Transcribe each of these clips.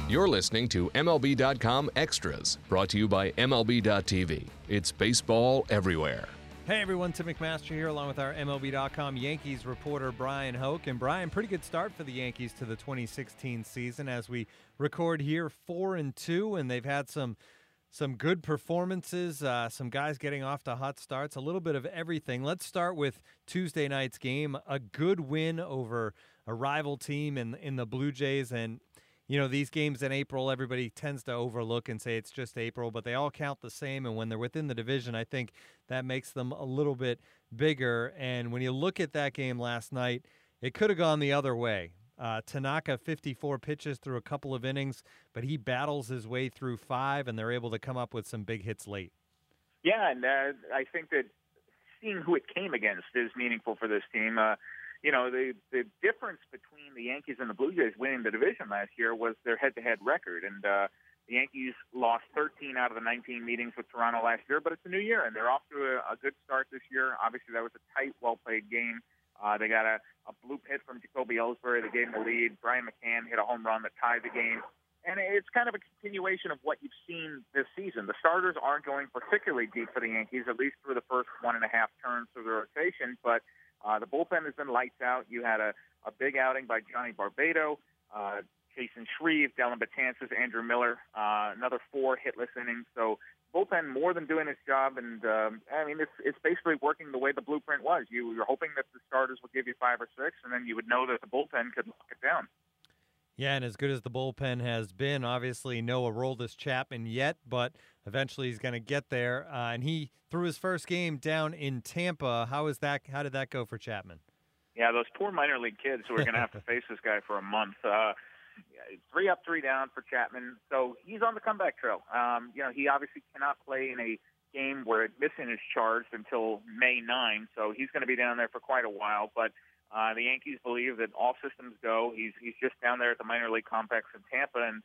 You're listening to MLB.com Extras, brought to you by MLB.tv. It's baseball everywhere. Hey everyone, Tim McMaster here along with our MLB.com Yankees reporter Brian Hoke. And Brian, pretty good start for the Yankees to the 2016 season as we record here 4-2, and they've had some good performances, some guys getting off to hot starts, a little bit of everything. Let's start with Tuesday night's game, a good win over a rival team in the Blue Jays. And you know, these games in April, everybody tends to overlook and say it's just April, but they all count the same. And when they're within the division, I think that makes them a little bit bigger. And when you look at that game last night, it could have gone the other way. Tanaka, 54 pitches through a couple of innings, but he battles his way through 5, and they're able to come up with some big hits late. Yeah, and I think that seeing who it came against is meaningful for this team. You know, the difference between the Yankees and the Blue Jays winning the division last year was their head-to-head record. And the Yankees lost 13 out of the 19 meetings with Toronto last year, but it's a new year, and they're off to a good start this year. Obviously, that was a tight, well-played game. They got a bloop hit from Jacoby Ellsbury that gave them the lead. Brian McCann hit a home run that tied the game. And it's kind of a continuation of what you've seen this season. The starters aren't going particularly deep for the Yankees, at least through the first 1.5 turns of the rotation, but the bullpen has been lights out. You had a big outing by Johnny Barbado, Jason Shreve, Dellin Betances, Andrew Miller, another 4 hitless innings. So bullpen more than doing its job, and I mean it's basically working the way the blueprint was. You were hoping that the starters would give you 5 or 6, and then you would know that the bullpen could lock it down. Yeah, and as good as the bullpen has been, obviously no Aroldis Chapman yet, but eventually he's going to get there. And he threw his first game down in Tampa. How did that go for Chapman? Yeah, those poor minor league kids who are going to have to face this guy for a month. 3 up, 3 down for Chapman. So he's on the comeback trail. You know, he obviously cannot play in a game where admission is charged until May 9, so he's going to be down there for quite a while. But the Yankees believe that all systems go. He's just down there at the minor league complex in Tampa, and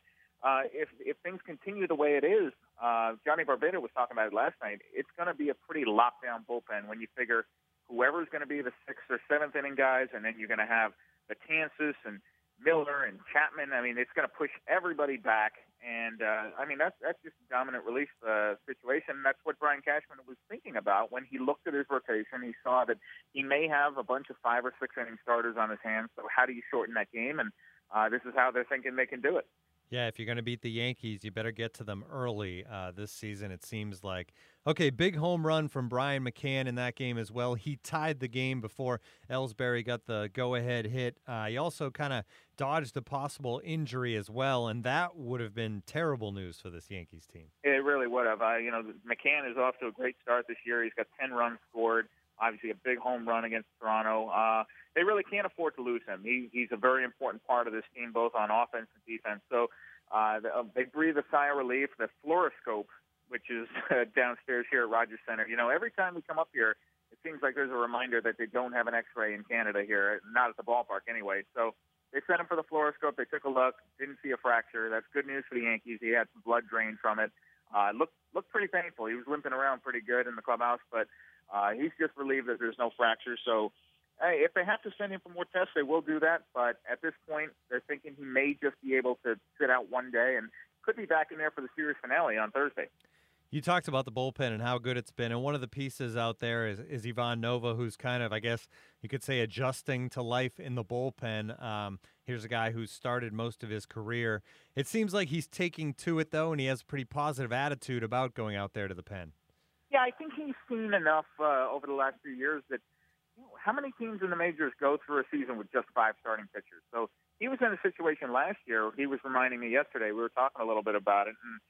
if things continue the way it is, Johnny Barbado was talking about it last night, it's going to be a pretty lockdown bullpen when you figure whoever's going to be the 6th or 7th inning guys, and then you're going to have Betances and Miller and Chapman. I mean, it's going to push everybody back, and I mean that's just a dominant relief situation. That's what Brian Cashman was thinking about when he looked at his rotation. He saw that he may have a bunch of 5 or 6 inning starters on his hands. So how do you shorten that game? And this is how they're thinking they can do it. Yeah, if you're going to beat the Yankees, you better get to them early this season, it seems like. Okay, big home run from Brian McCann in that game as well. He tied the game before Ellsbury got the go-ahead hit. He also kind of dodged a possible injury as well, and that would have been terrible news for this Yankees team. It really would have. You know, McCann is off to a great start this year. He's got 10 runs scored, obviously a big home run against Toronto. They really can't afford to lose him. He's a very important part of this team, both on offense and defense. So they breathe a sigh of relief. The fluoroscope, which is downstairs here at Rogers Center, you know, every time we come up here, it seems like there's a reminder that they don't have an X-ray in Canada here, not at the ballpark anyway. So they sent him for the fluoroscope. They took a look, didn't see a fracture. That's good news for the Yankees. He had some blood drain from it. Looked pretty painful. He was limping around pretty good in the clubhouse, but he's just relieved that there's no fracture. So hey, if they have to send him for more tests, they will do that. But at this point, they're thinking he may just be able to sit out one day and could be back in there for the series finale on Thursday. You talked about the bullpen and how good it's been, and one of the pieces out there is Ivan Nova, who's kind of, I guess you could say, adjusting to life in the bullpen. Here's a guy who's started most of his career. It seems like he's taking to it, though, and he has a pretty positive attitude about going out there to the pen. Yeah, I think he's seen enough over the last few years that how many teams in the majors go through a season with just 5 starting pitchers? So he was in a situation last year. He was reminding me yesterday. We were talking a little bit about it, and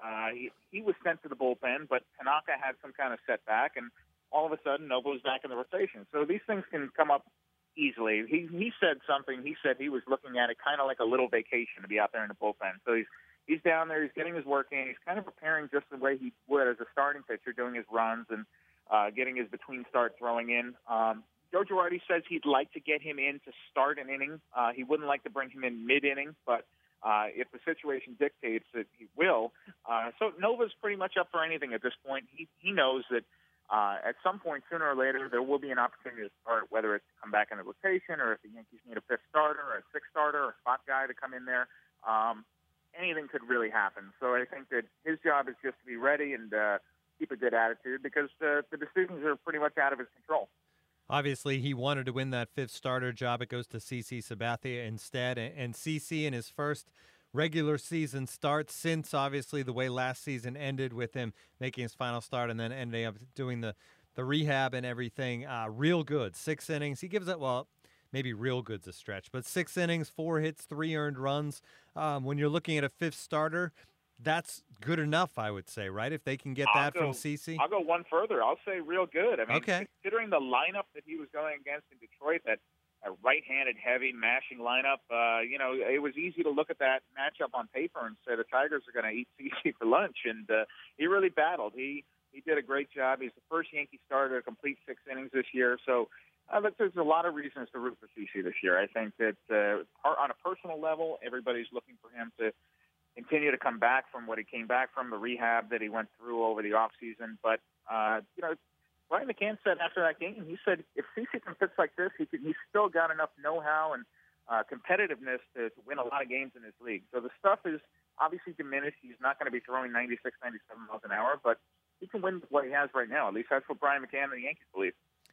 he was sent to the bullpen, but Tanaka had some kind of setback, and all of a sudden Novo's back in the rotation. So these things can come up easily. He said something. He said he was looking at it kind of like a little vacation to be out there in the bullpen. So he's down there. He's getting his work in. He's kind of preparing just the way he would as a starting pitcher, doing his runs and getting his between start throwing in. Joe Girardi says he'd like to get him in to start an inning. He wouldn't like to bring him in mid-inning, but if the situation dictates that he will. So Nova's pretty much up for anything at this point. He knows that at some point, sooner or later, there will be an opportunity to start, whether it's to come back in the rotation or if the Yankees need a 5th starter or a 6th starter or a spot guy to come in there. anything could really happen. So I think that his job is just to be ready and keep a good attitude because the decisions are pretty much out of his control. Obviously, he wanted to win that fifth starter job. It goes to CC Sabathia instead. And CC in his first regular season start since, obviously, the way last season ended with him making his final start and then ending up doing the rehab and everything. Real good. 6 innings. He gives it, well, maybe real good's a stretch, but 6 innings, 4 hits, 3 earned runs. When you're looking at a fifth starter, that's good enough, I would say, right? If they can get that from CC. I'll go one further. I'll say real good. I mean, okay. Considering the lineup that he was going against in Detroit, that a right-handed, heavy, mashing lineup, it was easy to look at that matchup on paper and say the Tigers are going to eat CC for lunch, and he really battled. He did a great job. He's the first Yankee starter to complete 6 innings this year, so there's a lot of reasons to root for CC this year. I think that on a personal level, everybody's looking for him to continue to come back from what he came back from, the rehab that he went through over the offseason. But, Brian McCann said after that game, he said if CC can pitch like this, he's still got enough know-how and competitiveness to win a lot of games in this league. So the stuff is obviously diminished. He's not going to be throwing 96, 97 miles an hour, but he can win what he has right now. At least that's what Brian McCann and the Yankees believe.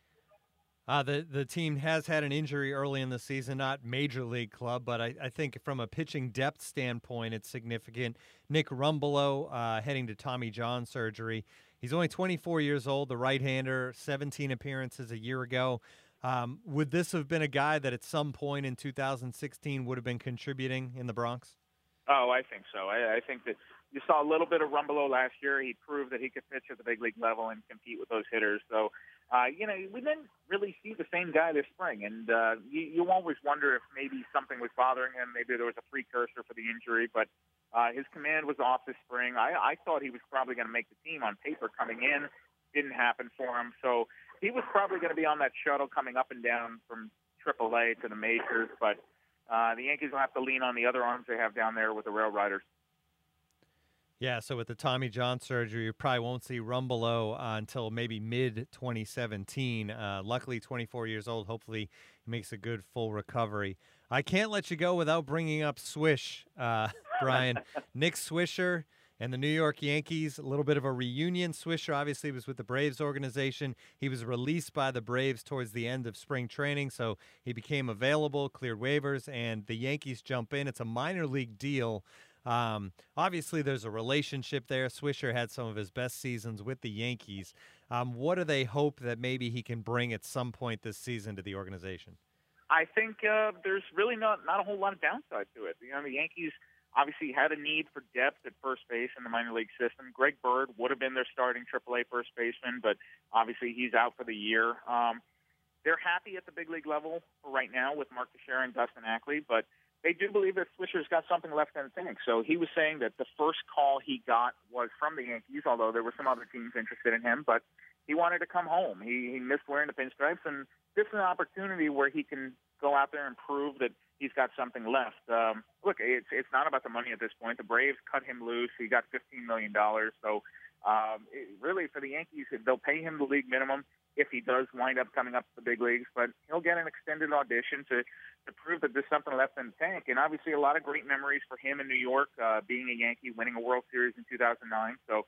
The team has had an injury early in the season, not major league club, but I think from a pitching depth standpoint, it's significant. Nick Rumbelow heading to Tommy John surgery. He's only 24 years old, the right-hander, 17 appearances a year ago. Would this have been a guy that at some point in 2016 would have been contributing in the Bronx? Oh, I think so. I think that you saw a little bit of Rumbelow last year. He proved that he could pitch at the big league level and compete with those hitters. So, we didn't really see the same guy this spring. And you always wonder if maybe something was bothering him. Maybe there was a precursor for the injury. But his command was off this spring. I thought he was probably going to make the team on paper coming in. Didn't happen for him. So he was probably going to be on that shuttle coming up and down from AAA to the majors. But the Yankees will have to lean on the other arms they have down there with the Rail Riders. Yeah, so with the Tommy John surgery, you probably won't see Rumbelow until maybe mid-2017. Luckily, 24 years old. Hopefully, he makes a good full recovery. I can't let you go without bringing up Swish, Brian. Nick Swisher and the New York Yankees, a little bit of a reunion. Swisher obviously was with the Braves organization. He was released by the Braves towards the end of spring training, so he became available, cleared waivers, and the Yankees jump in. It's a minor league deal. Obviously, there's a relationship there. Swisher had some of his best seasons with the Yankees. What do they hope that maybe he can bring at some point this season to the organization? I think there's really not a whole lot of downside to it. The Yankees obviously had a need for depth at first base in the minor league system. Greg Bird would have been their starting AAA first baseman, but obviously he's out for the year. They're happy at the big league level for right now with Mark Teixeira and Dustin Ackley, but they do believe that Swisher's got something left in the tank. So he was saying that the first call he got was from the Yankees, although there were some other teams interested in him, but he wanted to come home. He missed wearing the pinstripes, and this is an opportunity where he can go out there and prove that he's got something left. Look, it's not about the money at this point. The Braves cut him loose. He got $15 million. So really for the Yankees, they'll pay him the league minimum if he does wind up coming up to the big leagues, but he'll get an extended audition to prove that there's something left in the tank. And obviously a lot of great memories for him in New York, being a Yankee, winning a World Series in 2009. So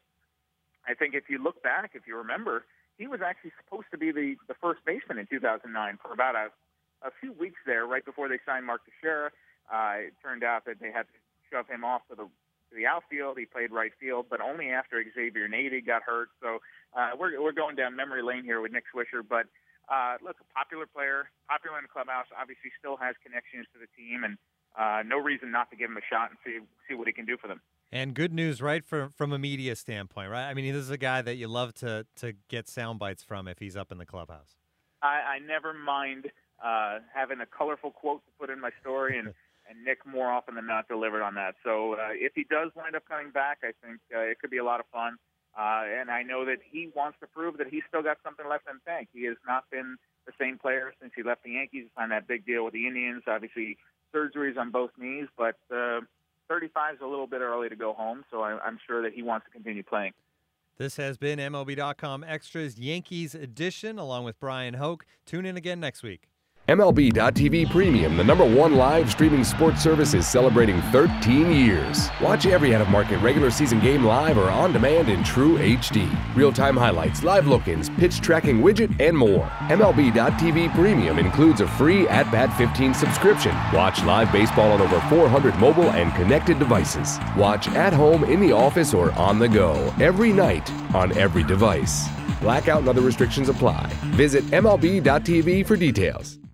I think if you look back, if you remember, he was actually supposed to be the first baseman in 2009 for about a few weeks there, right before they signed Mark Teixeira. It turned out that they had to shove him off to the outfield. He played right field, but only after Xavier Nady got hurt. So we're going down memory lane here with Nick Swisher. But look, a popular player, popular in the clubhouse, obviously still has connections to the team, and no reason not to give him a shot and see what he can do for them. And good news, right, from a media standpoint, right? I mean, this is a guy that you love to get sound bites from if he's up in the clubhouse. I never mind having a colorful quote to put in my story, and Nick more often than not delivered on that. So if he does wind up coming back, I think it could be a lot of fun. And I know that he wants to prove that he's still got something left in the tank. He has not been the same player since he left the Yankees, signed that big deal with the Indians. Obviously, surgeries on both knees, but 35 is a little bit early to go home, so I'm sure that he wants to continue playing. This has been MLB.com Extras Yankees edition, along with Brian Hoke. Tune in again next week. MLB.tv Premium, the #1 live streaming sports service, is celebrating 13 years. Watch every out-of-market regular season game live or on demand in true HD. Real-time highlights, live look-ins, pitch tracking widget, and more. MLB.tv Premium includes a free At-Bat 15 subscription. Watch live baseball on over 400 mobile and connected devices. Watch at home, in the office, or on the go, every night, on every device. Blackout and other restrictions apply. Visit MLB.tv for details.